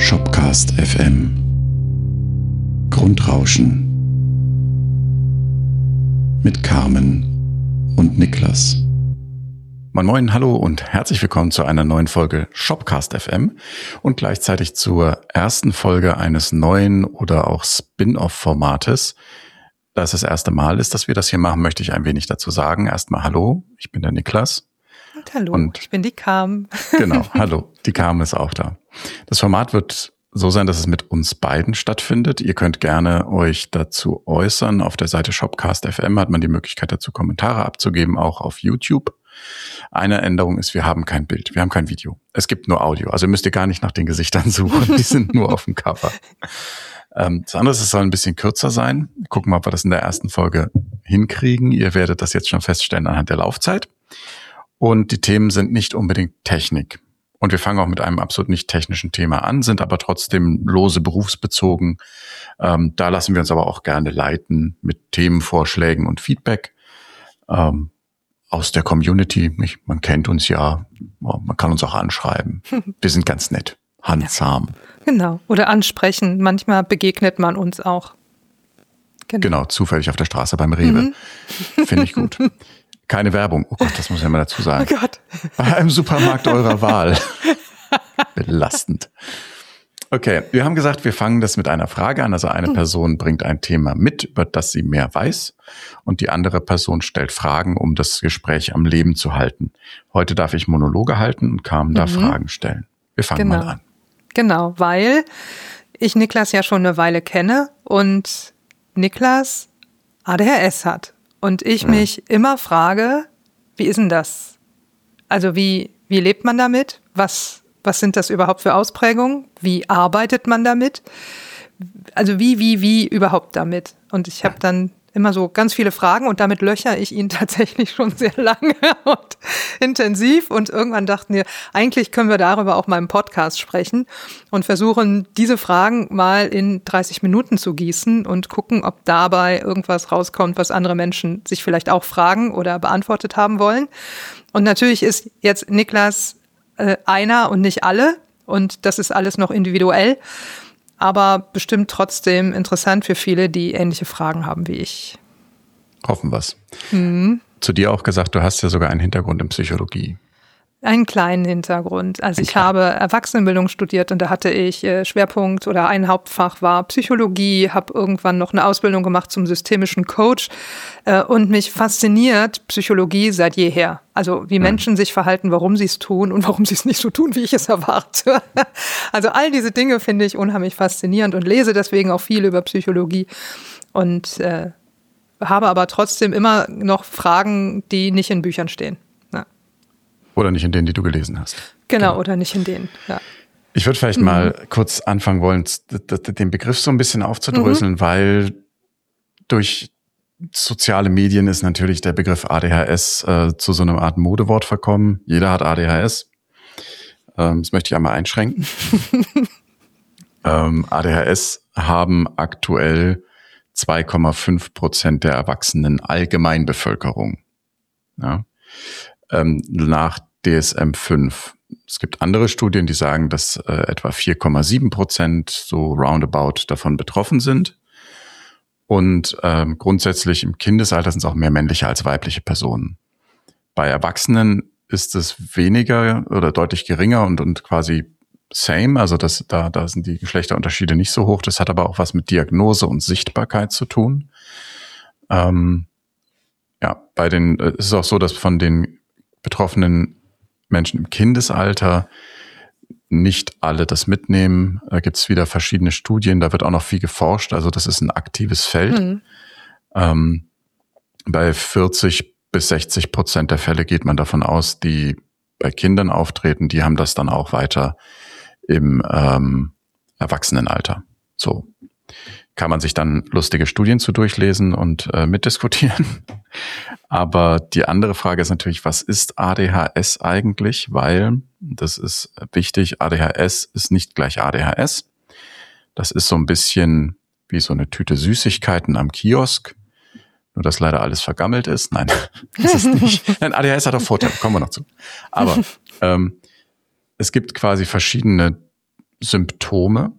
Shopcast FM Grundrauschen mit Carmen und Niklas. Moin Moin, hallo und herzlich willkommen zu einer neuen Folge Shopcast FM und gleichzeitig zur ersten Folge eines neuen oder auch Spin-off-Formates. Da es das erste Mal ist, dass wir das hier machen, möchte ich ein wenig dazu sagen. Erstmal hallo, ich bin der Niklas. Und hallo, ich bin die Carmen. Genau, hallo, die Carmen ist auch da. Das Format wird so sein, dass es mit uns beiden stattfindet. Ihr könnt gerne euch dazu äußern. Auf der Seite Shopcast FM hat man die Möglichkeit dazu, Kommentare abzugeben, auch auf YouTube. Eine Änderung ist, wir haben kein Bild, wir haben kein Video. Es gibt nur Audio, also müsst ihr gar nicht nach den Gesichtern suchen, die sind nur auf dem Cover. Das andere ist, es soll ein bisschen kürzer sein. Gucken wir, ob wir das in der ersten Folge hinkriegen. Ihr werdet das jetzt schon feststellen anhand der Laufzeit. Und die Themen sind nicht unbedingt Technik. Und wir fangen auch mit einem absolut nicht technischen Thema an, sind aber trotzdem lose berufsbezogen. Da lassen wir uns aber auch gerne leiten mit Themenvorschlägen und Feedback aus der Community. Man kennt uns ja, man kann uns auch anschreiben. Wir sind ganz nett, handsam. Genau, oder ansprechen. Manchmal begegnet man uns auch. Genau, zufällig auf der Straße beim Rewe. Finde ich gut. Keine Werbung. Oh Gott, das muss ich ja mal dazu sagen. Oh Gott. Bei einem Supermarkt eurer Wahl. Belastend. Okay, wir haben gesagt, wir fangen das mit einer Frage an. Also eine Person bringt ein Thema mit, über das sie mehr weiß. Und die andere Person stellt Fragen, um das Gespräch am Leben zu halten. Heute darf ich Monologe halten und Carmen darf Fragen stellen. Wir fangen mal an. Genau, weil ich Niklas ja schon eine Weile kenne und Niklas ADHS hat. Und ich mich immer frage, wie ist denn das? Also wie lebt man damit? Was sind das überhaupt für Ausprägungen? Wie arbeitet man damit? Also wie überhaupt damit? Und ich habe dann immer so ganz viele Fragen und damit löcher ich ihn tatsächlich schon sehr lange und intensiv. Und irgendwann dachten wir, eigentlich können wir darüber auch mal im Podcast sprechen und versuchen, diese Fragen mal in 30 Minuten zu gießen und gucken, ob dabei irgendwas rauskommt, was andere Menschen sich vielleicht auch fragen oder beantwortet haben wollen. Und natürlich ist jetzt Niklas einer und nicht alle. Und das ist alles noch individuell. Aber bestimmt trotzdem interessant für viele, die ähnliche Fragen haben wie ich. Hoffen wir's. Zu dir auch gesagt, du hast ja sogar einen Hintergrund in Psychologie. Einen kleinen Hintergrund. Also ich habe Erwachsenenbildung studiert und da hatte ich Schwerpunkt oder ein Hauptfach war Psychologie, habe irgendwann noch eine Ausbildung gemacht zum systemischen Coach und mich fasziniert Psychologie seit jeher. Also wie Menschen sich verhalten, warum sie es tun und warum sie es nicht so tun, wie ich es erwarte. Also all diese Dinge finde ich unheimlich faszinierend und lese deswegen auch viel über Psychologie und habe aber trotzdem immer noch Fragen, die nicht in Büchern stehen. Oder nicht in denen, die du gelesen hast. Genau, oder nicht in denen, ja. Ich würde vielleicht mal kurz anfangen wollen, den Begriff so ein bisschen aufzudröseln, weil durch soziale Medien ist natürlich der Begriff ADHS zu so einer Art Modewort verkommen. Jeder hat ADHS. Das möchte ich einmal einschränken. ADHS haben aktuell 2,5% der erwachsenen Allgemeinbevölkerung. Ja. Nach DSM-5. Es gibt andere Studien, die sagen, dass etwa 4,7% so roundabout davon betroffen sind. Und grundsätzlich im Kindesalter sind es auch mehr männliche als weibliche Personen. Bei Erwachsenen ist es weniger oder deutlich geringer und quasi same. Also da sind die Geschlechterunterschiede nicht so hoch. Das hat aber auch was mit Diagnose und Sichtbarkeit zu tun. Es ist auch so, dass von den betroffenen Menschen im Kindesalter nicht alle das mitnehmen. Da gibt es wieder verschiedene Studien, da wird auch noch viel geforscht, also das ist ein aktives Feld. Bei 40-60% der Fälle geht man davon aus, die bei Kindern auftreten, die haben das dann auch weiter im Erwachsenenalter. So kann man sich dann lustige Studien zu durchlesen und mitdiskutieren. Aber die andere Frage ist natürlich, was ist ADHS eigentlich? Weil, das ist wichtig, ADHS ist nicht gleich ADHS. Das ist so ein bisschen wie so eine Tüte Süßigkeiten am Kiosk. Nur, dass leider alles vergammelt ist. Nein, das ist nicht. Nein, ADHS hat auch Vorteile, kommen wir noch zu. Aber es gibt quasi verschiedene Symptome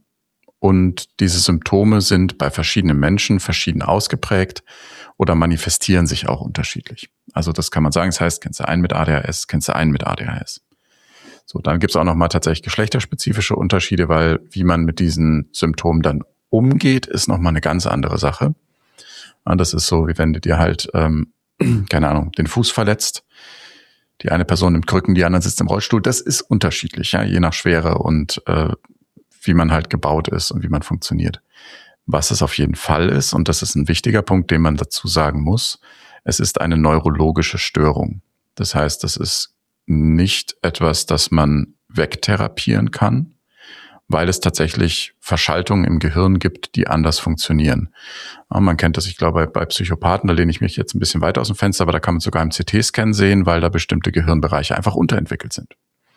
und diese Symptome sind bei verschiedenen Menschen verschieden ausgeprägt oder manifestieren sich auch unterschiedlich. Also das kann man sagen, das heißt, kennst du einen mit ADHS, kennst du einen mit ADHS. So, dann gibt es auch nochmal tatsächlich geschlechterspezifische Unterschiede, weil wie man mit diesen Symptomen dann umgeht, ist nochmal eine ganz andere Sache. Und das ist so, wie wenn du dir halt, keine Ahnung, den Fuß verletzt. Die eine Person nimmt Krücken, die andere sitzt im Rollstuhl. Das ist unterschiedlich, ja, je nach Schwere und wie man halt gebaut ist und wie man funktioniert. Was es auf jeden Fall ist, und das ist ein wichtiger Punkt, den man dazu sagen muss, es ist eine neurologische Störung. Das heißt, das ist nicht etwas, das man wegtherapieren kann, weil es tatsächlich Verschaltungen im Gehirn gibt, die anders funktionieren. Ja, man kennt das, ich glaube, bei Psychopathen, da lehne ich mich jetzt ein bisschen weiter aus dem Fenster, aber da kann man sogar im CT-Scan sehen, weil da bestimmte Gehirnbereiche einfach unterentwickelt sind.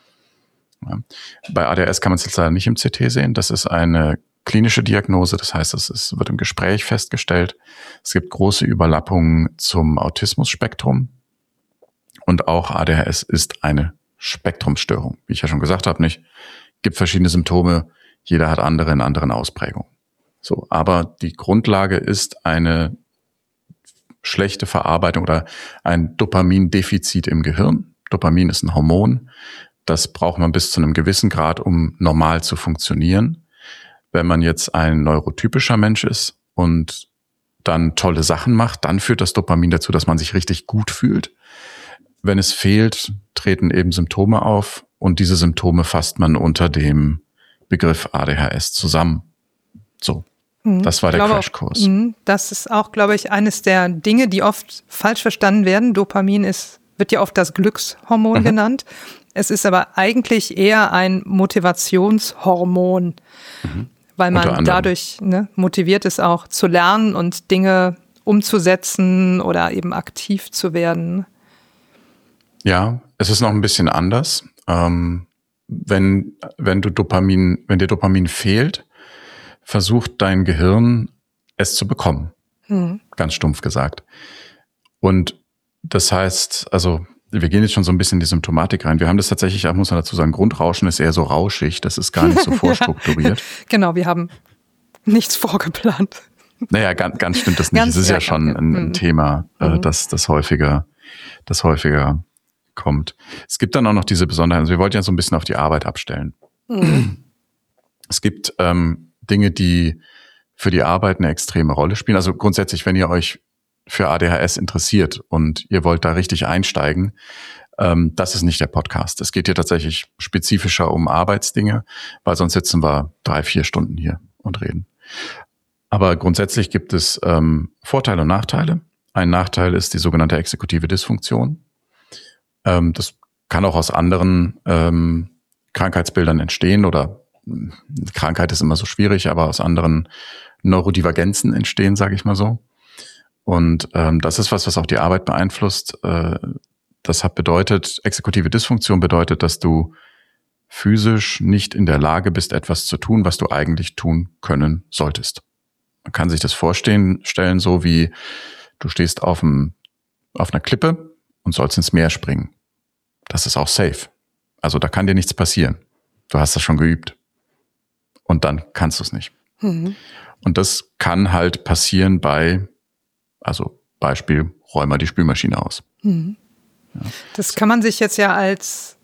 Ja. Bei ADHS kann man es jetzt leider nicht im CT sehen. Das ist eine klinische Diagnose, das heißt, es wird im Gespräch festgestellt. Es gibt große Überlappungen zum Autismus-Spektrum und auch ADHS ist eine Spektrumsstörung. Wie ich ja schon gesagt habe, gibt verschiedene Symptome, jeder hat andere in anderen Ausprägungen. So, aber die Grundlage ist eine schlechte Verarbeitung oder ein Dopamindefizit im Gehirn. Dopamin ist ein Hormon. Das braucht man bis zu einem gewissen Grad, um normal zu funktionieren. Wenn man jetzt ein neurotypischer Mensch ist und dann tolle Sachen macht, dann führt das Dopamin dazu, dass man sich richtig gut fühlt. Wenn es fehlt, treten eben Symptome auf und diese Symptome fasst man unter dem Begriff ADHS zusammen. So, das war der Crashkurs. Das ist auch, glaube ich, eines der Dinge, die oft falsch verstanden werden. Dopamin wird ja oft das Glückshormon genannt. Es ist aber eigentlich eher ein Motivationshormon, weil man dadurch motiviert ist, auch zu lernen und Dinge umzusetzen oder eben aktiv zu werden. Ja, es ist noch ein bisschen anders. Wenn dir Dopamin fehlt, versucht dein Gehirn es zu bekommen. Ganz stumpf gesagt. Und das heißt, also wir gehen jetzt schon so ein bisschen in die Symptomatik rein. Wir haben das tatsächlich, muss man dazu sagen, Grundrauschen ist eher so rauschig, das ist gar nicht so vorstrukturiert. Genau, wir haben nichts vorgeplant. Naja, ganz stimmt das nicht. Es ist ja schon ein Thema, das häufiger kommt. Es gibt dann auch noch diese Besonderheit, also wir wollten ja so ein bisschen auf die Arbeit abstellen. Es gibt Dinge, die für die Arbeit eine extreme Rolle spielen. Also grundsätzlich, wenn ihr euch für ADHS interessiert und ihr wollt da richtig einsteigen, das ist nicht der Podcast. Es geht hier tatsächlich spezifischer um Arbeitsdinge, weil sonst sitzen wir 3-4 Stunden hier und reden. Aber grundsätzlich gibt es Vorteile und Nachteile. Ein Nachteil ist die sogenannte exekutive Dysfunktion. Das kann auch aus anderen Krankheitsbildern entstehen oder Krankheit ist immer so schwierig, aber aus anderen Neurodivergenzen entstehen, sage ich mal so. Und das ist was auch die Arbeit beeinflusst. Das bedeutet, exekutive Dysfunktion bedeutet, dass du physisch nicht in der Lage bist, etwas zu tun, was du eigentlich tun können solltest. Man kann sich das stellen, so wie du stehst auf einer Klippe und sollst ins Meer springen. Das ist auch safe. Also da kann dir nichts passieren. Du hast das schon geübt. Und dann kannst du es nicht. Und das kann halt passieren Beispiel, räum mal die Spülmaschine aus. Ja. Das kann man sich jetzt ja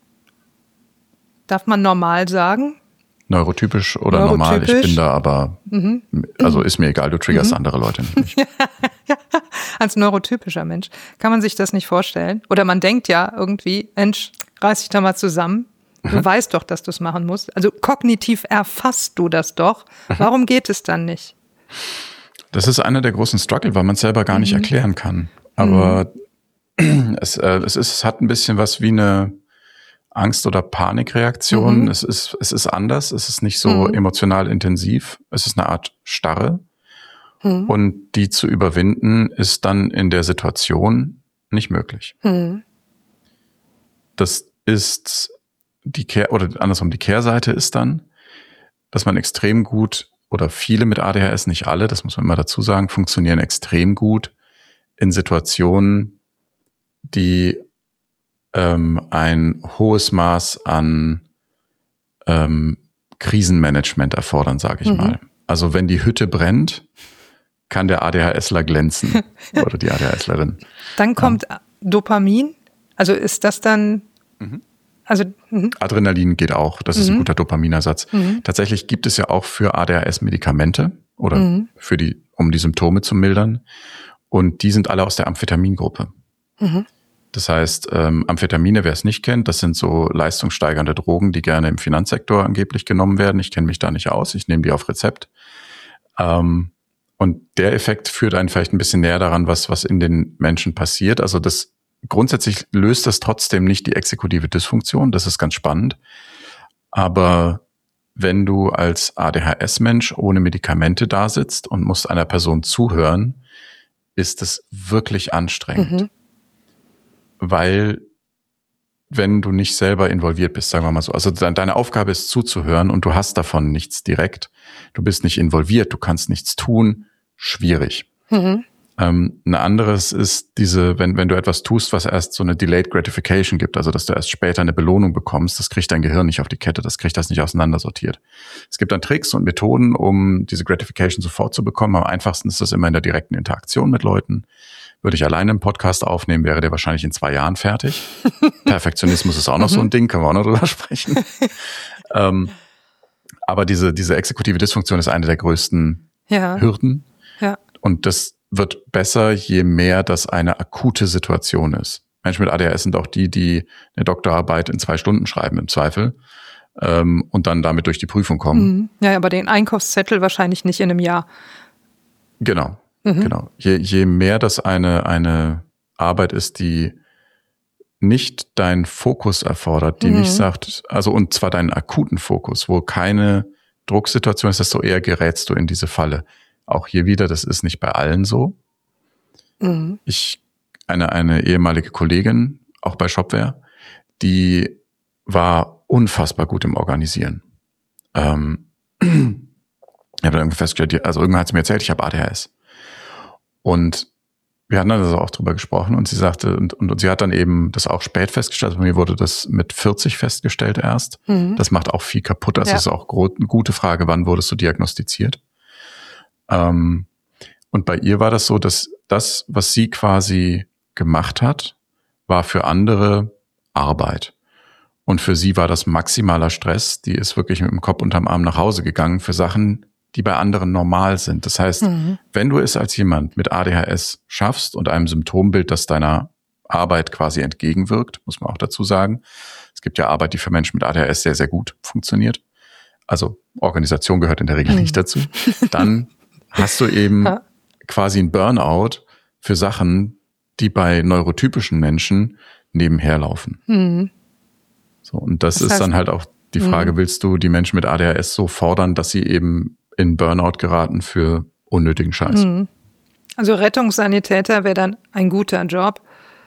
darf man normal sagen? Neurotypisch oder normal, ich bin da aber, also ist mir egal, du triggerst andere Leute nicht. Als neurotypischer Mensch kann man sich das nicht vorstellen. Oder man denkt ja irgendwie, Mensch, reiß dich da mal zusammen. Du weißt doch, dass du es machen musst. Also kognitiv erfasst du das doch. Warum geht es dann nicht? Das ist einer der großen Struggle, weil man es selber gar nicht erklären kann. Aber es hat ein bisschen was wie eine Angst- oder Panikreaktion. Es ist anders. Es ist nicht so emotional intensiv. Es ist eine Art Starre. Und die zu überwinden ist dann in der Situation nicht möglich. Das ist die Kehrseite ist dann, dass man extrem gut oder viele mit ADHS, nicht alle, das muss man immer dazu sagen, funktionieren extrem gut in Situationen, die ein hohes Maß an Krisenmanagement erfordern, sage ich mal. Also wenn die Hütte brennt, kann der ADHSler glänzen oder die ADHSlerin. Dann kommt Dopamin. Also ist das dann... Adrenalin geht auch. Das ist ein guter Dopaminersatz. Tatsächlich gibt es ja auch für ADHS Medikamente oder um die Symptome zu mildern. Und die sind alle aus der Amphetamingruppe. Das heißt, Amphetamine, wer es nicht kennt, das sind so leistungssteigernde Drogen, die gerne im Finanzsektor angeblich genommen werden. Ich kenne mich da nicht aus. Ich nehme die auf Rezept. Und der Effekt führt einen vielleicht ein bisschen näher daran, was in den Menschen passiert. Also grundsätzlich löst das trotzdem nicht die exekutive Dysfunktion. Das ist ganz spannend. Aber wenn du als ADHS-Mensch ohne Medikamente da sitzt und musst einer Person zuhören, ist es wirklich anstrengend. Weil wenn du nicht selber involviert bist, sagen wir mal so, also deine Aufgabe ist zuzuhören und du hast davon nichts direkt. Du bist nicht involviert, du kannst nichts tun. Schwierig. Ein anderes ist wenn du etwas tust, was erst so eine Delayed Gratification gibt, also dass du erst später eine Belohnung bekommst, das kriegt dein Gehirn nicht auf die Kette, das kriegt das nicht auseinandersortiert. Es gibt dann Tricks und Methoden, um diese Gratification sofort zu bekommen. Am einfachsten ist das immer in der direkten Interaktion mit Leuten. Würde ich alleine einen Podcast aufnehmen, wäre der wahrscheinlich in 2 Jahren fertig. Perfektionismus ist auch noch so ein Ding, können wir auch noch drüber sprechen. Aber diese exekutive Dysfunktion ist eine der größten Hürden. Ja. Und das wird besser, je mehr das eine akute Situation ist. Menschen mit ADHS sind auch die eine Doktorarbeit in 2 Stunden schreiben, im Zweifel, und dann damit durch die Prüfung kommen. Ja, aber den Einkaufszettel wahrscheinlich nicht in einem Jahr. Genau. Je mehr das eine Arbeit ist, die nicht deinen Fokus erfordert, die nicht sagt, also und zwar deinen akuten Fokus, wo keine Drucksituation ist, desto eher gerätst du in diese Falle. Auch hier wieder, das ist nicht bei allen so. Eine ehemalige Kollegin, auch bei Shopware, die war unfassbar gut im Organisieren. Ich habe dann festgestellt, also irgendwann hat sie mir erzählt, ich habe ADHS. Und wir hatten dann also auch drüber gesprochen und sie sagte, und sie hat dann eben das auch spät festgestellt, bei mir wurde das mit 40 festgestellt erst. Das macht auch viel kaputt, also das ist auch eine gute Frage, wann wurdest du diagnostiziert? Und bei ihr war das so, dass das, was sie quasi gemacht hat, war für andere Arbeit. Und für sie war das maximaler Stress. Die ist wirklich mit dem Kopf unterm Arm nach Hause gegangen für Sachen, die bei anderen normal sind. Das heißt, wenn du es als jemand mit ADHS schaffst und einem Symptombild, das deiner Arbeit quasi entgegenwirkt, muss man auch dazu sagen. Es gibt ja Arbeit, die für Menschen mit ADHS sehr, sehr gut funktioniert. Also Organisation gehört in der Regel nicht dazu. Dann hast du eben quasi ein Burnout für Sachen, die bei neurotypischen Menschen nebenher laufen. So, und das ist dann halt auch die Frage, willst du die Menschen mit ADHS so fordern, dass sie eben in Burnout geraten für unnötigen Scheiß? Also Rettungssanitäter wäre dann ein guter Job,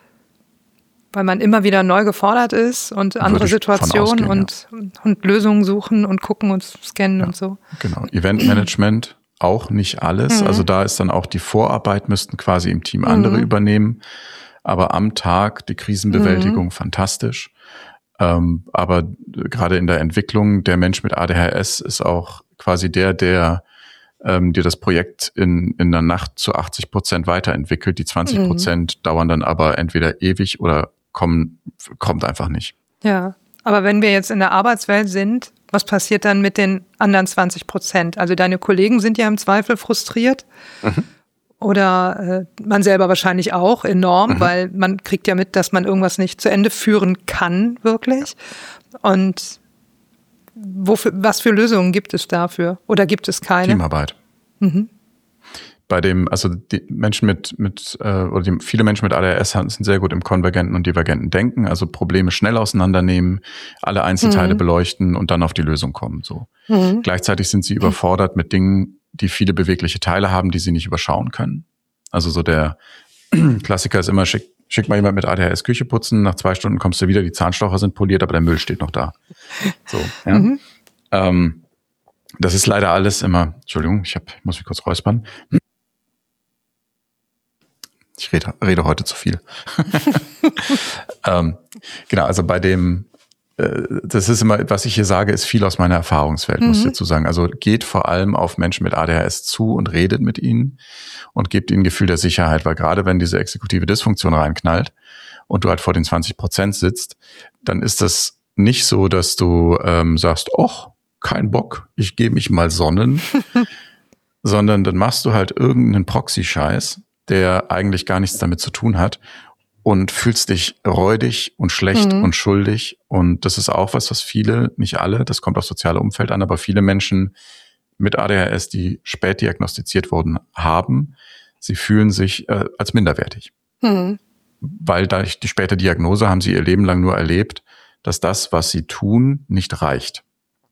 weil man immer wieder neu gefordert ist und andere Situationen und Lösungen suchen und gucken und scannen und so. Genau, Eventmanagement auch nicht alles. Also da ist dann auch die Vorarbeit, müssten quasi im Team andere übernehmen. Aber am Tag die Krisenbewältigung fantastisch. Aber gerade in der Entwicklung, der Mensch mit ADHS ist auch quasi der dir das Projekt in der Nacht zu 80% weiterentwickelt. Die 20% dauern dann aber entweder ewig oder kommt einfach nicht. Ja, aber wenn wir jetzt in der Arbeitswelt sind, was passiert dann mit den anderen 20%? Also deine Kollegen sind ja im Zweifel frustriert. Oder man selber wahrscheinlich auch enorm, weil man kriegt ja mit, dass man irgendwas nicht zu Ende führen kann, wirklich. Und was für Lösungen gibt es dafür? Oder gibt es keine? Teamarbeit. Also die Menschen viele Menschen mit ADHS sind sehr gut im konvergenten und divergenten Denken, also Probleme schnell auseinandernehmen, alle Einzelteile beleuchten und dann auf die Lösung kommen. So. Gleichzeitig sind sie überfordert mit Dingen, die viele bewegliche Teile haben, die sie nicht überschauen können. Also so der Klassiker ist immer, schick mal jemand mit ADHS Küche putzen, nach 2 Stunden kommst du wieder, die Zahnstocher sind poliert, aber der Müll steht noch da. So, ja. Das ist leider alles immer, Entschuldigung, ich muss mich kurz räuspern. Ich rede heute zu viel. Genau, also bei dem das ist immer, was ich hier sage, ist viel aus meiner Erfahrungswelt, muss ich dazu sagen. Also geht vor allem auf Menschen mit ADHS zu und redet mit ihnen und gebt ihnen ein Gefühl der Sicherheit, weil gerade wenn diese exekutive Dysfunktion reinknallt und du halt vor den 20% sitzt, dann ist das nicht so, dass du sagst, och, kein Bock, ich gehe mich mal sonnen, sondern dann machst du halt irgendeinen Proxy-Scheiß, der eigentlich gar nichts damit zu tun hat und fühlst dich räudig und schlecht und schuldig. Und das ist auch was viele, nicht alle, das kommt aufs soziale Umfeld an, aber viele Menschen mit ADHS, die spät diagnostiziert wurden, haben, sie fühlen sich als minderwertig. Weil durch die späte Diagnose haben sie ihr Leben lang nur erlebt, dass das, was sie tun, nicht reicht.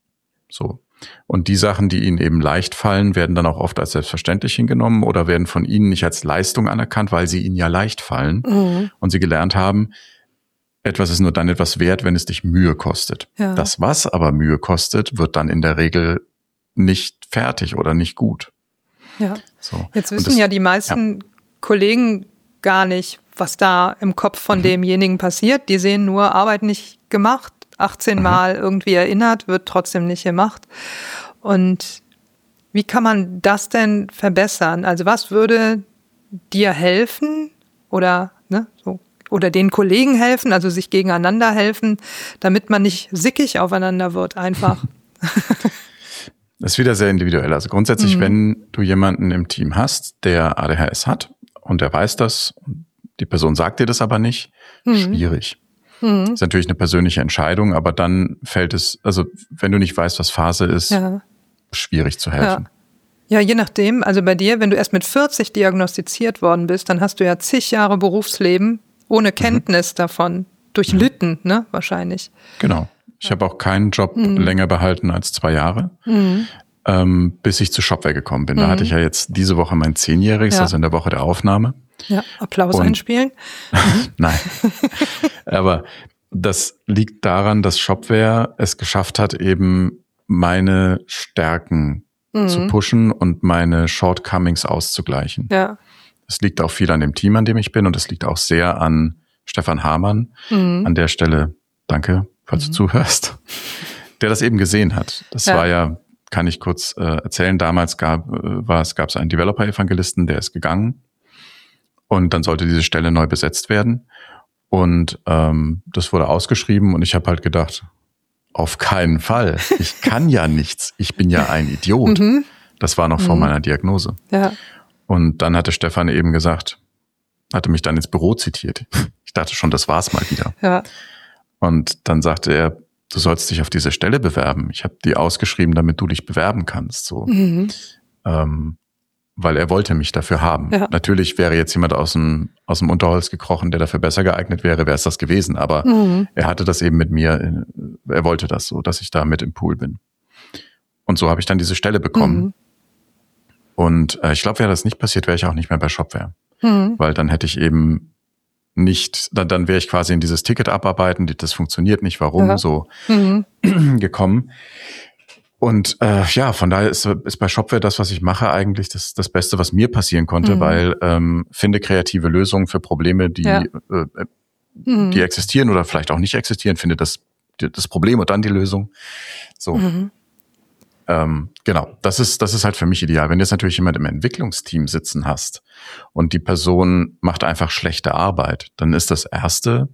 So. Und die Sachen, die ihnen eben leicht fallen, werden dann auch oft als selbstverständlich hingenommen oder werden von ihnen nicht als Leistung anerkannt, weil sie ihnen ja leicht fallen. Und sie gelernt haben, etwas ist nur dann etwas wert, wenn es dich Mühe kostet. Ja. Das, was aber Mühe kostet, wird dann in der Regel nicht fertig oder nicht gut. Ja. So. Jetzt wissen ja die meisten Kollegen gar nicht, was da im Kopf von demjenigen passiert. Die sehen nur, Arbeit nicht gemacht, 18 Mal irgendwie erinnert, wird trotzdem nicht gemacht. Und wie kann man das denn verbessern? Also was würde dir helfen oder oder den Kollegen helfen, also sich gegeneinander helfen, damit man nicht sickig aufeinander wird einfach? Das ist wieder sehr individuell. Also grundsätzlich, wenn du jemanden im Team hast, der ADHS hat und der weiß das, die Person sagt dir das aber nicht, schwierig. Das ist natürlich eine persönliche Entscheidung, aber dann fällt es, also wenn du nicht weißt, was Phase ist, schwierig zu helfen. Ja, je nachdem. Also bei dir, wenn du erst mit 40 diagnostiziert worden bist, dann hast du ja zig Jahre Berufsleben ohne Kenntnis davon durchlitten, ne, wahrscheinlich. Genau. Ich habe auch keinen Job länger behalten als 2 Jahre, bis ich zu Shopware gekommen bin. Da hatte ich ja jetzt diese Woche mein 10-Jähriges, also in der Woche der Aufnahme. Ja, Applaus einspielen. Nein. Aber das liegt daran, dass Shopware es geschafft hat, eben meine Stärken zu pushen und meine Shortcomings auszugleichen. Ja. Es liegt auch viel an dem Team, an dem ich bin, und es liegt auch sehr an Stefan Hamann. An der Stelle, danke, falls du zuhörst, der das eben gesehen hat. Das war ja, kann ich kurz erzählen, damals gab es einen Developer-Evangelisten, der ist gegangen. Und dann sollte diese Stelle neu besetzt werden. Und das wurde ausgeschrieben und ich habe halt gedacht, auf keinen Fall. Ich kann ja nichts. Ich bin ja ein Idiot. Das war noch vor meiner Diagnose. Ja. Und dann hatte Stefan eben gesagt, hatte mich dann ins Büro zitiert. Ich dachte schon, das war's mal wieder. Ja. Und dann sagte er, du sollst dich auf diese Stelle bewerben. Ich habe die ausgeschrieben, damit du dich bewerben kannst. So. Weil er wollte mich dafür haben. Ja. Natürlich wäre jetzt jemand aus dem Unterholz gekrochen, der dafür besser geeignet wäre es das gewesen. Aber er hatte das eben mit mir, er wollte das so, dass ich da mit im Pool bin. Und so habe ich dann diese Stelle bekommen. Und ich glaube, wäre das nicht passiert, wäre ich auch nicht mehr bei Shopware. Weil dann hätte ich eben nicht, dann wäre ich quasi in dieses Ticket abarbeiten, das funktioniert nicht, warum so gekommen. Und von daher ist bei Shopware das, was ich mache, eigentlich das Beste, was mir passieren konnte, weil finde kreative Lösungen für Probleme, die existieren oder vielleicht auch nicht existieren, finde das Problem und dann die Lösung. So. Genau, das ist halt für mich ideal. Wenn du jetzt natürlich jemand im Entwicklungsteam sitzen hast und die Person macht einfach schlechte Arbeit, dann ist das Erste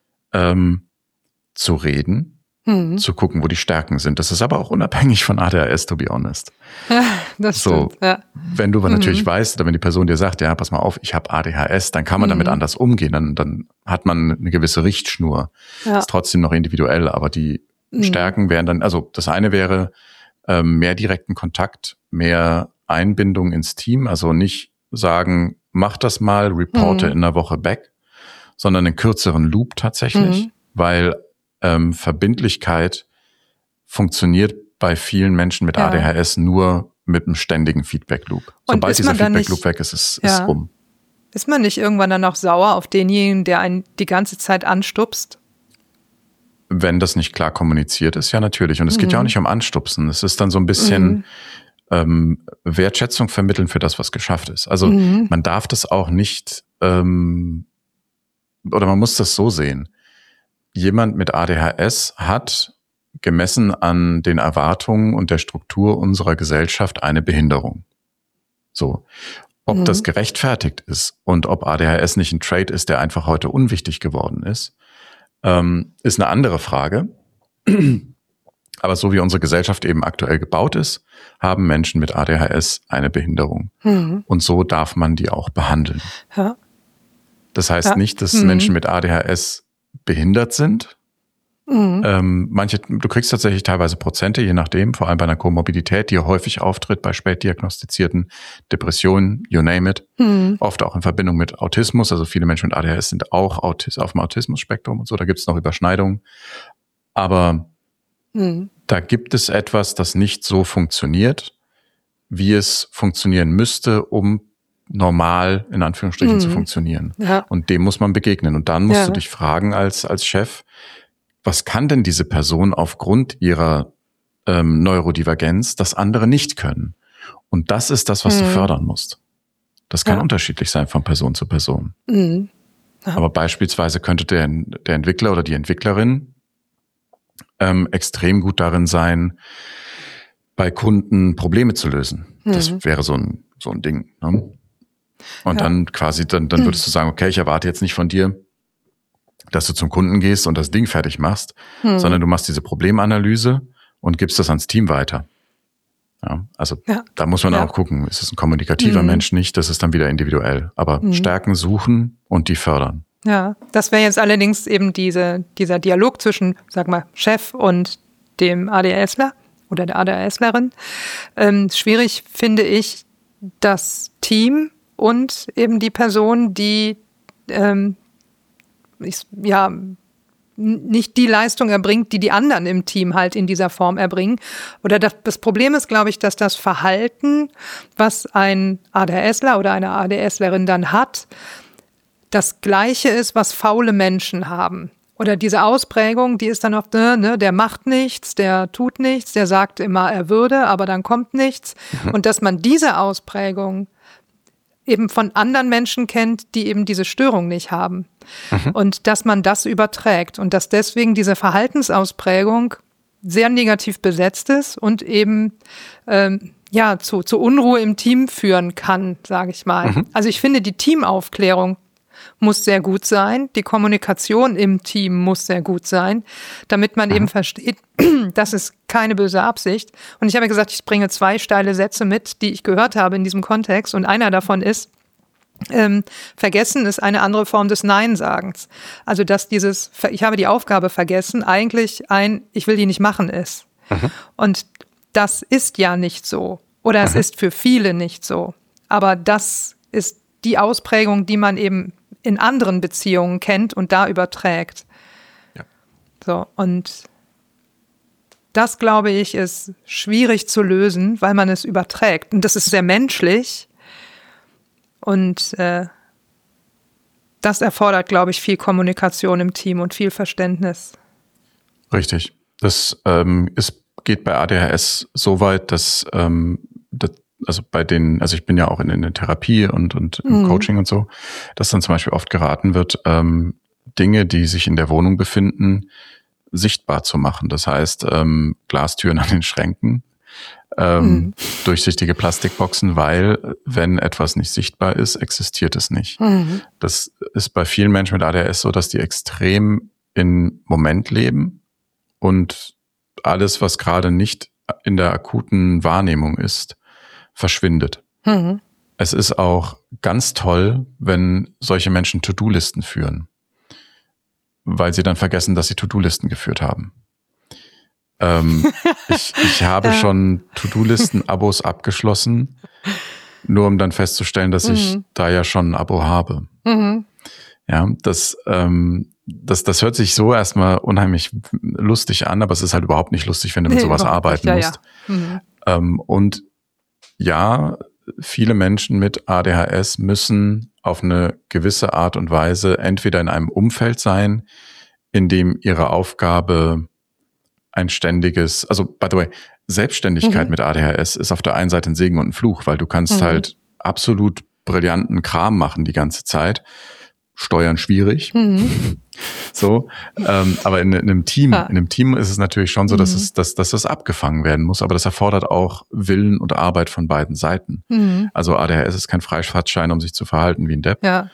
zu reden, zu gucken, wo die Stärken sind. Das ist aber auch unabhängig von ADHS, to be honest. Ja, das stimmt. Ja. Wenn du aber natürlich weißt, oder wenn die Person dir sagt, ja, pass mal auf, ich habe ADHS, dann kann man damit anders umgehen. Dann hat man eine gewisse Richtschnur. Ja. Ist trotzdem noch individuell, aber die Stärken wären dann, also das eine wäre mehr direkten Kontakt, mehr Einbindung ins Team, also nicht sagen, mach das mal, reporte in einer Woche back, sondern einen kürzeren Loop tatsächlich, weil Verbindlichkeit funktioniert bei vielen Menschen mit ADHS nur mit einem ständigen Feedback-Loop. Sobald dieser Feedback-Loop weg ist, ist rum. Ist man nicht irgendwann dann auch sauer auf denjenigen, der einen die ganze Zeit anstupst? Wenn das nicht klar kommuniziert ist, ja natürlich. Und es geht ja auch nicht um Anstupsen. Es ist dann so ein bisschen Wertschätzung vermitteln für das, was geschafft ist. Also man darf das auch nicht, oder man muss das so sehen. jemand mit ADHS hat, gemessen an den Erwartungen und der Struktur unserer Gesellschaft, eine Behinderung. So. Ob das gerechtfertigt ist und ob ADHS nicht ein Trait ist, der einfach heute unwichtig geworden ist eine andere Frage. Aber so wie unsere Gesellschaft eben aktuell gebaut ist, haben Menschen mit ADHS eine Behinderung. Und so darf man die auch behandeln. Ja. Das heißt nicht, dass Menschen mit ADHS behindert sind. Du kriegst tatsächlich teilweise Prozente, je nachdem, vor allem bei einer Komorbidität, die häufig auftritt bei spät diagnostizierten Depressionen, you name it. Oft auch in Verbindung mit Autismus. Also viele Menschen mit ADHS sind auch auf dem Autismus-Spektrum und so. Da gibt es noch Überschneidungen. Aber da gibt es etwas, das nicht so funktioniert, wie es funktionieren müsste, um normal, in Anführungsstrichen, zu funktionieren. Ja. Und dem muss man begegnen. Und dann musst du dich fragen als Chef, was kann denn diese Person aufgrund ihrer Neurodivergenz, das andere nicht können? Und das ist das, was du fördern musst. Das kann unterschiedlich sein von Person zu Person. Ja. Aber beispielsweise könnte der Entwickler oder die Entwicklerin extrem gut darin sein, bei Kunden Probleme zu lösen. Das wäre so ein Ding. Ne? Und dann quasi, dann würdest du sagen, okay, ich erwarte jetzt nicht von dir, dass du zum Kunden gehst und das Ding fertig machst, sondern du machst diese Problemanalyse und gibst das ans Team weiter. Ja, also da muss man auch gucken, ist es ein kommunikativer Mensch nicht, das ist dann wieder individuell. Aber Stärken suchen und die fördern. Ja, das wäre jetzt allerdings eben dieser Dialog zwischen, sag mal, Chef und dem ADHSler oder der ADHSlerin. Schwierig finde ich das Team und eben die Person, die nicht die Leistung erbringt, die anderen im Team halt in dieser Form erbringen. Oder das Problem ist, glaube ich, dass das Verhalten, was ein ADHSler oder eine ADHSlerin dann hat, das Gleiche ist, was faule Menschen haben. Oder diese Ausprägung, die ist dann oft, der macht nichts, der tut nichts, der sagt immer, er würde, aber dann kommt nichts. Und dass man diese Ausprägung eben von anderen Menschen kennt, die eben diese Störung nicht haben. Und dass man das überträgt und dass deswegen diese Verhaltensausprägung sehr negativ besetzt ist und eben zu Unruhe im Team führen kann, sage ich mal. Also ich finde, die Teamaufklärung muss sehr gut sein, die Kommunikation im Team muss sehr gut sein, damit man eben versteht, das ist keine böse Absicht. Und ich habe ja gesagt, ich bringe 2 steile Sätze mit, die ich gehört habe in diesem Kontext. Und einer davon ist, vergessen ist eine andere Form des Nein-Sagens. Also dass ich habe die Aufgabe vergessen, eigentlich ich will die nicht machen ist. Und das ist ja nicht so. Oder es ist für viele nicht so. Aber das ist die Ausprägung, die man eben in anderen Beziehungen kennt und da überträgt. Ja. So, und das, glaube ich, ist schwierig zu lösen, weil man es überträgt. Und das ist sehr menschlich. Und das erfordert, glaube ich, viel Kommunikation im Team und viel Verständnis. Richtig. Das geht bei ADHS so weit, dass ich bin ja auch in der Therapie und im Coaching und so, dass dann zum Beispiel oft geraten wird, Dinge, die sich in der Wohnung befinden, sichtbar zu machen. Das heißt, Glastüren an den Schränken, durchsichtige Plastikboxen, weil wenn etwas nicht sichtbar ist, existiert es nicht. Das ist bei vielen Menschen mit ADHS so, dass die extrem im Moment leben und alles, was gerade nicht in der akuten Wahrnehmung ist, verschwindet. Es ist auch ganz toll, wenn solche Menschen To-Do-Listen führen, weil sie dann vergessen, dass sie To-Do-Listen geführt haben. Ich habe schon To-Do-Listen-Abos abgeschlossen, nur um dann festzustellen, dass ich da ja schon ein Abo habe. Ja, das hört sich so erstmal unheimlich lustig an, aber es ist halt überhaupt nicht lustig, wenn du mit sowas arbeiten musst. Und ja, viele Menschen mit ADHS müssen auf eine gewisse Art und Weise entweder in einem Umfeld sein, in dem ihre Aufgabe ein ständiges, also by the way, Selbstständigkeit mit ADHS ist auf der einen Seite ein Segen und ein Fluch, weil du kannst halt absolut brillanten Kram machen die ganze Zeit Steuern schwierig. So, aber in einem Team ist es natürlich schon so, dass das abgefangen werden muss, aber das erfordert auch Willen und Arbeit von beiden Seiten. Also ADHS ist kein Freifahrtschein, um sich zu verhalten wie ein Depp. Ja.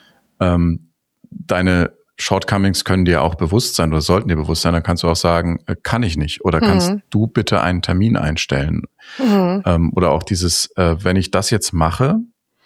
Deine Shortcomings können dir auch bewusst sein oder sollten dir bewusst sein, dann kannst du auch sagen, kann ich nicht oder kannst du bitte einen Termin einstellen. Oder auch dieses, wenn ich das jetzt mache,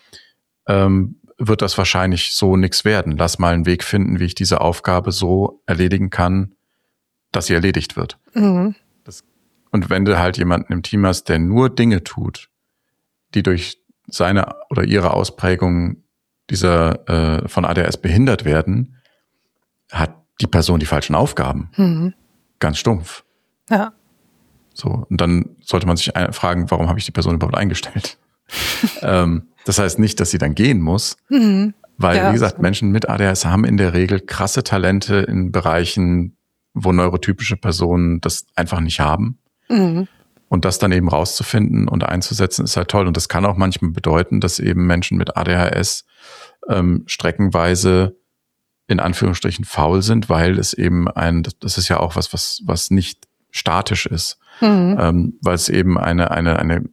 wird das wahrscheinlich so nichts werden. Lass mal einen Weg finden, wie ich diese Aufgabe so erledigen kann, dass sie erledigt wird. Und wenn du halt jemanden im Team hast, der nur Dinge tut, die durch seine oder ihre Ausprägung dieser von ADHS behindert werden, hat die Person die falschen Aufgaben. Ganz stumpf. Ja. So, und dann sollte man sich fragen, warum habe ich die Person überhaupt eingestellt? Das heißt nicht, dass sie dann gehen muss, weil, wie gesagt, Menschen mit ADHS haben in der Regel krasse Talente in Bereichen, wo neurotypische Personen das einfach nicht haben. Und das dann eben rauszufinden und einzusetzen, ist halt toll. Und das kann auch manchmal bedeuten, dass eben Menschen mit ADHS streckenweise in Anführungsstrichen faul sind, weil es eben das ist ja auch was nicht statisch ist, weil es eben eine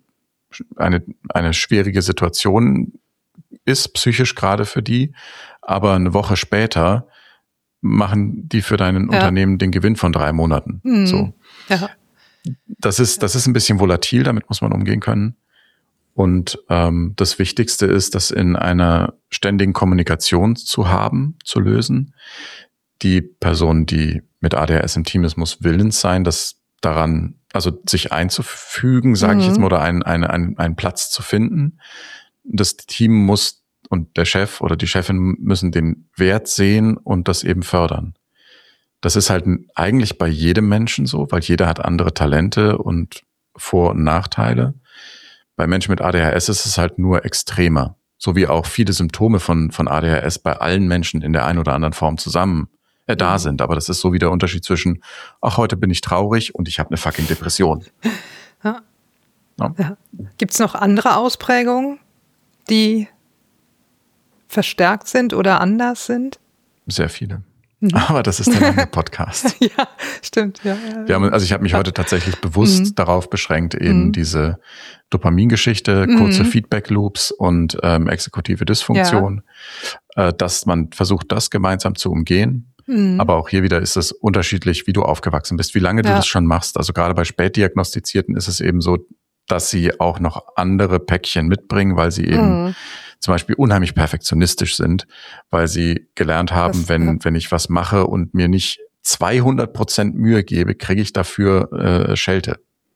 schwierige Situation ist, psychisch gerade für die, aber eine Woche später machen die für dein Unternehmen den Gewinn von 3 Monaten. So. Ja. Das ist ein bisschen volatil, damit muss man umgehen können. Und das Wichtigste ist, das in einer ständigen Kommunikation zu lösen. Die Person, die mit ADHS im Team ist, muss willens sein, das daran, also sich einzufügen, sage ich jetzt mal, oder einen Platz zu finden. Das Team muss und der Chef oder die Chefin müssen den Wert sehen und das eben fördern. Das ist halt eigentlich bei jedem Menschen so, weil jeder hat andere Talente und Vor- und Nachteile. Bei Menschen mit ADHS ist es halt nur extremer, so wie auch viele Symptome von ADHS bei allen Menschen in der einen oder anderen Form zusammen da sind. Aber das ist so wie der Unterschied zwischen, ach, heute bin ich traurig und ich habe eine fucking Depression. Ja. Gibt es noch andere Ausprägungen, die verstärkt sind oder anders sind? Sehr viele. Aber das ist dann noch ein Podcast. Ja, stimmt. Ja. Ich habe mich heute tatsächlich bewusst darauf beschränkt, eben diese Dopamingeschichte, kurze Feedback-Loops und exekutive Dysfunktion, dass man versucht, das gemeinsam zu umgehen. Aber auch hier wieder ist es unterschiedlich, wie du aufgewachsen bist, wie lange du das schon machst. Also gerade bei Spätdiagnostizierten ist es eben so, dass sie auch noch andere Päckchen mitbringen, weil sie eben zum Beispiel unheimlich perfektionistisch sind, weil sie gelernt haben, wenn ich was mache und mir nicht 200% Mühe gebe, kriege ich dafür Schelte.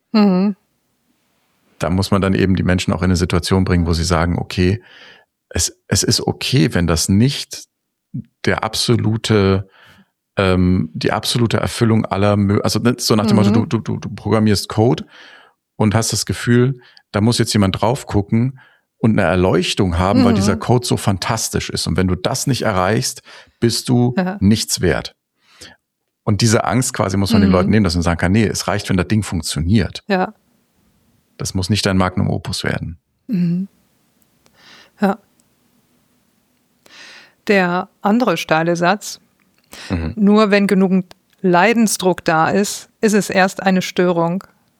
Da muss man dann eben die Menschen auch in eine Situation bringen, wo sie sagen, okay, es ist okay, wenn das nicht die absolute Erfüllung aller, also so nach dem Motto, du programmierst Code und hast das Gefühl, da muss jetzt jemand drauf gucken und eine Erleuchtung haben, weil dieser Code so fantastisch ist. Und wenn du das nicht erreichst, bist du nichts wert. Und diese Angst quasi muss man den Leuten nehmen, dass man sagen kann, nee, es reicht, wenn das Ding funktioniert. Ja. Das muss nicht dein Magnum Opus werden. Ja. Der andere steile Satz, nur wenn genug Leidensdruck da ist, ist es erst eine Störung.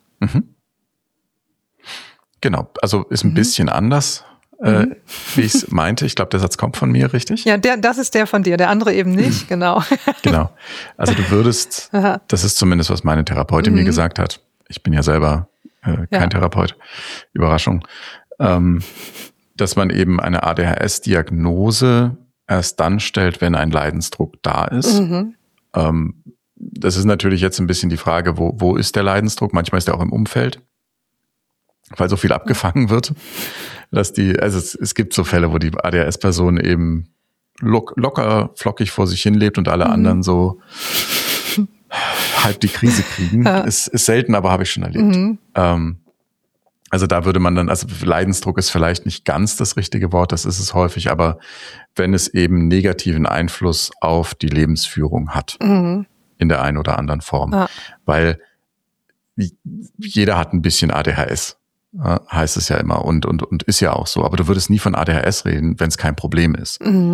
Genau, also ist ein bisschen anders, wie ich es meinte. Ich glaube, der Satz kommt von mir, richtig? Ja, das ist der von dir, der andere eben nicht, genau. Genau, also du würdest, das ist zumindest, was meine Therapeutin mir gesagt hat. Ich bin ja selber kein Therapeut, Überraschung, dass man eben eine ADHS-Diagnose erst dann stellt, wenn ein Leidensdruck da ist. Das ist natürlich jetzt ein bisschen die Frage, wo ist der Leidensdruck? Manchmal ist er auch im Umfeld, weil so viel abgefangen wird, dass es gibt so Fälle, wo die ADHS-Person eben locker, flockig vor sich hin lebt und alle anderen so halb die Krise kriegen. Ist selten, aber habe ich schon erlebt. Also da würde man dann, also Leidensdruck ist vielleicht nicht ganz das richtige Wort, das ist es häufig, aber wenn es eben negativen Einfluss auf die Lebensführung hat, in der einen oder anderen Form, weil jeder hat ein bisschen ADHS, heißt es ja immer und ist ja auch so, aber du würdest nie von ADHS reden, wenn es kein Problem ist.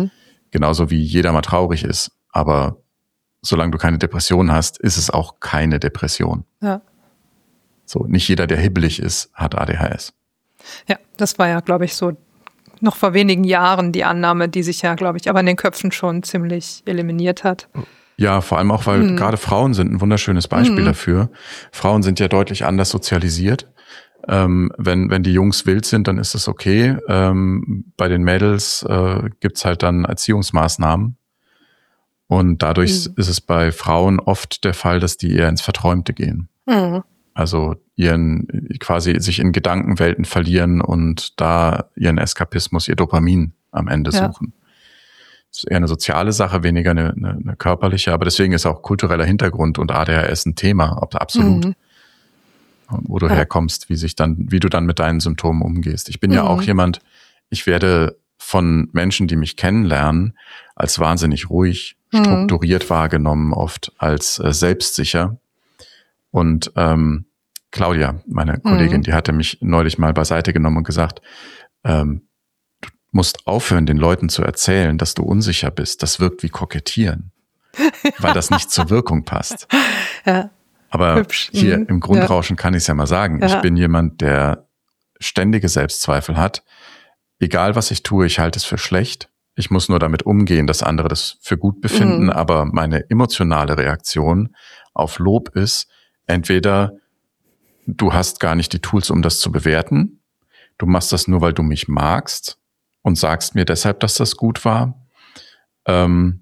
Genauso wie jeder mal traurig ist. Aber solange du keine Depression hast, ist es auch keine Depression. Ja. So, nicht jeder, der hibbelig ist, hat ADHS. Ja, das war ja, glaube ich, so noch vor wenigen Jahren die Annahme, die sich ja, glaube ich, aber in den Köpfen schon ziemlich eliminiert hat. Ja, vor allem auch, weil gerade Frauen sind ein wunderschönes Beispiel dafür. Frauen sind ja deutlich anders sozialisiert. Wenn die Jungs wild sind, dann ist das okay. Bei den Mädels gibt's halt dann Erziehungsmaßnahmen. Und dadurch ist es bei Frauen oft der Fall, dass die eher ins Verträumte gehen. Also quasi sich in Gedankenwelten verlieren und da ihren Eskapismus, ihr Dopamin am Ende suchen. Das ist eher eine soziale Sache, weniger eine körperliche, aber deswegen ist auch kultureller Hintergrund und ADHS ein Thema, absolut. Wo du herkommst, wie du dann mit deinen Symptomen umgehst. Ich bin ja auch jemand, ich werde von Menschen, die mich kennenlernen, als wahnsinnig ruhig, strukturiert wahrgenommen, oft als selbstsicher. Und Claudia, meine Kollegin, die hatte mich neulich mal beiseite genommen und gesagt, du musst aufhören, den Leuten zu erzählen, dass du unsicher bist. Das wirkt wie Kokettieren, weil das nicht zur Wirkung passt. Ja. Aber Hübsch. hier im Grundrauschen kann ich es ja mal sagen. Ja. Ich bin jemand, der ständige Selbstzweifel hat. Egal, was ich tue, ich halte es für schlecht. Ich muss nur damit umgehen, dass andere das für gut befinden. Aber meine emotionale Reaktion auf Lob ist, entweder du hast gar nicht die Tools, um das zu bewerten. Du machst das nur, weil du mich magst und sagst mir deshalb, dass das gut war. Das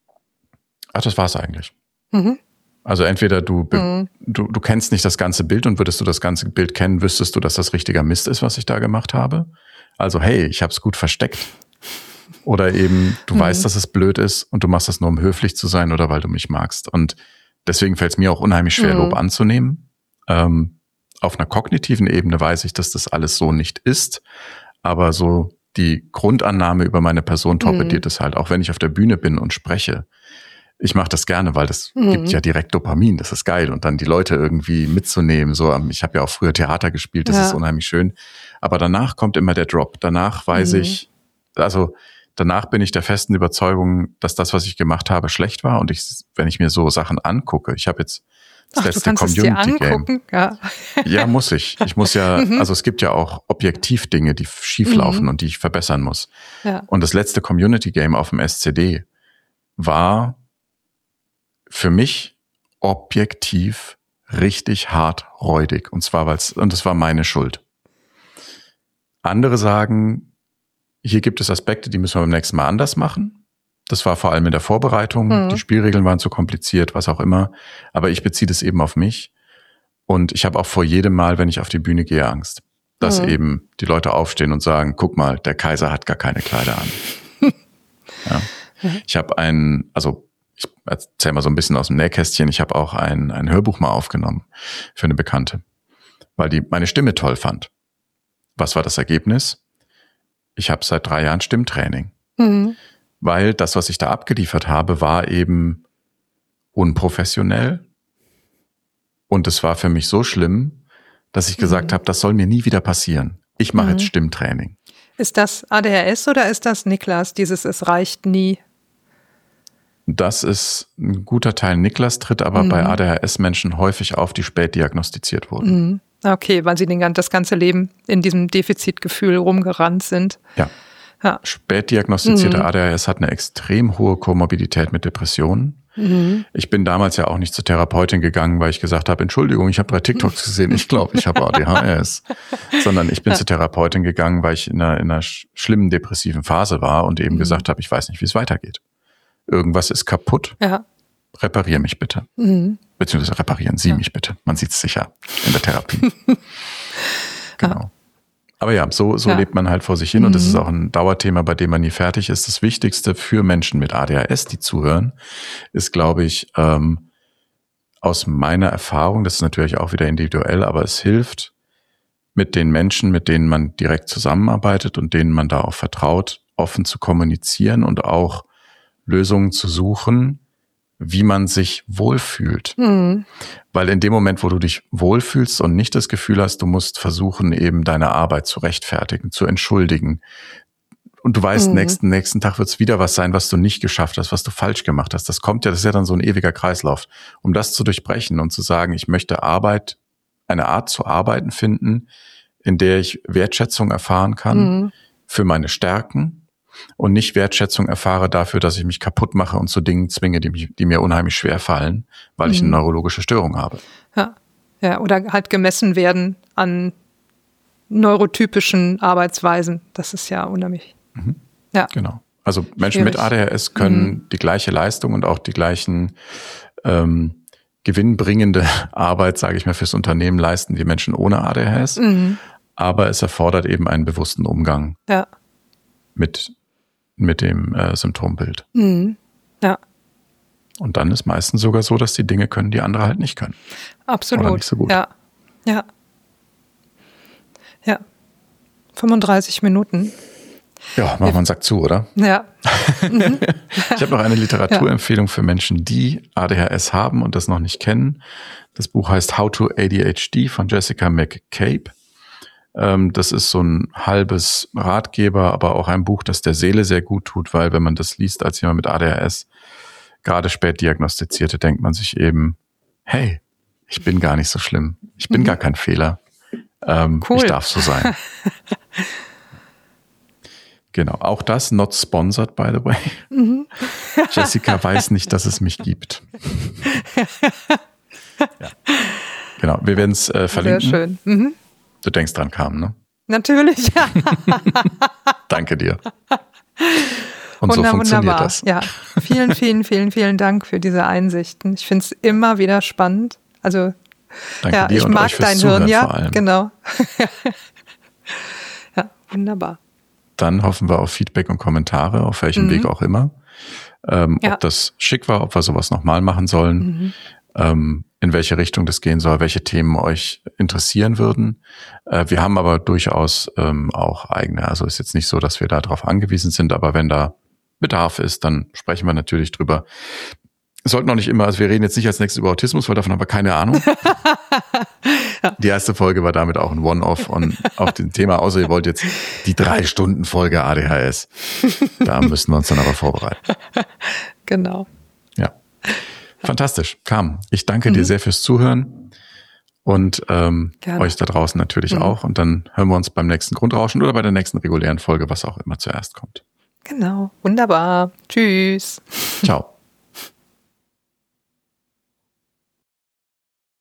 war's eigentlich. Also entweder du kennst nicht das ganze Bild und würdest du das ganze Bild kennen, wüsstest du, dass das richtiger Mist ist, was ich da gemacht habe. Also hey, ich habe es gut versteckt. Oder eben, du weißt, dass es blöd ist und du machst das nur, um höflich zu sein oder weil du mich magst. Und deswegen fällt es mir auch unheimlich schwer, Lob anzunehmen. Auf einer kognitiven Ebene weiß ich, dass das alles so nicht ist. Aber so die Grundannahme über meine Person torpediert es halt, auch wenn ich auf der Bühne bin und spreche. Ich mache das gerne, weil das gibt ja direkt Dopamin, das ist geil. Und dann die Leute irgendwie mitzunehmen. So, ich habe ja auch früher Theater gespielt, das ist unheimlich schön. Aber danach kommt immer der Drop. Danach weiß ich, also danach bin ich der festen Überzeugung, dass das, was ich gemacht habe, schlecht war. Und wenn ich mir so Sachen angucke, ich habe jetzt das letzte Community-Game. Ja, muss ich. Ich muss ja, also es gibt ja auch objektiv Dinge, die schief laufen und die ich verbessern muss. Ja. Und das letzte Community-Game auf dem SCD war für mich objektiv richtig hart räudig. Und zwar, und das war meine Schuld. Andere sagen, hier gibt es Aspekte, die müssen wir beim nächsten Mal anders machen. Das war vor allem in der Vorbereitung. Die Spielregeln waren zu kompliziert, was auch immer. Aber ich beziehe das eben auf mich. Und ich habe auch vor jedem Mal, wenn ich auf die Bühne gehe, Angst, dass eben die Leute aufstehen und sagen, guck mal, der Kaiser hat gar keine Kleider an. Ja. Ich habe ich erzähle mal so ein bisschen aus dem Nähkästchen, ich habe auch ein Hörbuch mal aufgenommen für eine Bekannte, weil die meine Stimme toll fand. Was war das Ergebnis? Ich habe seit 3 Jahren Stimmtraining. Weil das, was ich da abgeliefert habe, war eben unprofessionell. Und es war für mich so schlimm, dass ich gesagt habe, das soll mir nie wieder passieren. Ich mache jetzt Stimmtraining. Ist das ADHS oder ist das Niklas, dieses Es reicht nie? Das ist ein guter Teil. Niklas tritt aber bei ADHS-Menschen häufig auf, die spät diagnostiziert wurden. Okay, weil sie das ganze Leben in diesem Defizitgefühl rumgerannt sind. Ja. Spät diagnostizierte ADHS hat eine extrem hohe Komorbidität mit Depressionen. Ich bin damals ja auch nicht zur Therapeutin gegangen, weil ich gesagt habe, Entschuldigung, ich habe 3 TikToks gesehen, ich glaube, ich habe ADHS. Sondern ich bin zur Therapeutin gegangen, weil ich in einer schlimmen depressiven Phase war und eben gesagt habe, ich weiß nicht, wie es weitergeht. Irgendwas ist kaputt. Ja. Reparier mich bitte. Beziehungsweise reparieren Sie mich bitte. Man sieht es sicher in der Therapie. Genau. Aber ja, so lebt man halt vor sich hin und das ist auch ein Dauerthema, bei dem man nie fertig ist. Das Wichtigste für Menschen mit ADHS, die zuhören, ist, glaube ich, aus meiner Erfahrung, das ist natürlich auch wieder individuell, aber es hilft, mit den Menschen, mit denen man direkt zusammenarbeitet und denen man da auch vertraut, offen zu kommunizieren und auch Lösungen zu suchen, wie man sich wohlfühlt. Weil in dem Moment, wo du dich wohlfühlst und nicht das Gefühl hast, du musst versuchen, eben deine Arbeit zu rechtfertigen, zu entschuldigen Und du weißt, nächsten Tag wird es wieder was sein, was du nicht geschafft hast, was du falsch gemacht hast. Das ist ja dann so ein ewiger Kreislauf. Um das zu durchbrechen und zu sagen, ich möchte eine Art zu arbeiten finden, in der ich Wertschätzung erfahren kann für meine Stärken und nicht Wertschätzung erfahre dafür, dass ich mich kaputt mache und zu Dingen zwinge, die mir unheimlich schwer fallen, weil ich eine neurologische Störung habe. Ja, oder halt gemessen werden an neurotypischen Arbeitsweisen. Das ist ja unheimlich. Ja. Genau. Also Menschen mit ADHS können die gleiche Leistung und auch die gleichen gewinnbringende Arbeit, sage ich mal, fürs Unternehmen leisten wie Menschen ohne ADHS. Aber es erfordert eben einen bewussten Umgang mit dem Symptombild. Ja. Und dann ist meistens sogar so, dass die Dinge können, die andere halt nicht können. Absolut. Oder nicht so gut. Ja. 35 Minuten. Ja, machen wir einen Sack zu, oder? Ja. Ich habe noch eine Literaturempfehlung für Menschen, die ADHS haben und das noch nicht kennen. Das Buch heißt How to ADHD von Jessica McCabe. Das ist so ein halbes Ratgeber, aber auch ein Buch, das der Seele sehr gut tut, weil wenn man das liest als jemand mit ADHS, gerade spät diagnostizierte, denkt man sich eben, hey, ich bin gar nicht so schlimm. Ich bin gar kein Fehler. Cool. Ich darf so sein. Genau, auch das not sponsored, by the way. Jessica weiß nicht, dass es mich gibt. Ja. Genau, wir werden es verlinken. Sehr schön. Du denkst dran, Carmen, ne? Natürlich. Danke dir. Und so funktioniert wunderbar. das. Ja, vielen Dank für diese Einsichten. Ich finde es immer wieder spannend. Also Danke dir ich und mag euch fürs dein Zuhören Hirn, vor allem. Genau. Ja, wunderbar. Dann hoffen wir auf Feedback und Kommentare, auf welchem Weg auch immer. Ob das schick war, ob wir sowas nochmal machen sollen, in welche Richtung das gehen soll, welche Themen euch interessieren würden. Wir haben aber durchaus auch eigene. Also ist jetzt nicht so, dass wir da drauf angewiesen sind, aber wenn da Bedarf ist, dann sprechen wir natürlich drüber. Sollten noch nicht immer, also wir reden jetzt nicht als nächstes über Autismus, weil davon haben wir keine Ahnung. Die erste Folge war damit auch ein One-Off und auf dem Thema, außer ihr wollt jetzt die 3-Stunden-Folge ADHS. Da müssen wir uns dann aber vorbereiten. Genau. Ja. Fantastisch. Carmen, ich danke dir sehr fürs Zuhören und euch da draußen natürlich auch. Und dann hören wir uns beim nächsten Grundrauschen oder bei der nächsten regulären Folge, was auch immer zuerst kommt. Genau. Wunderbar. Tschüss. Ciao.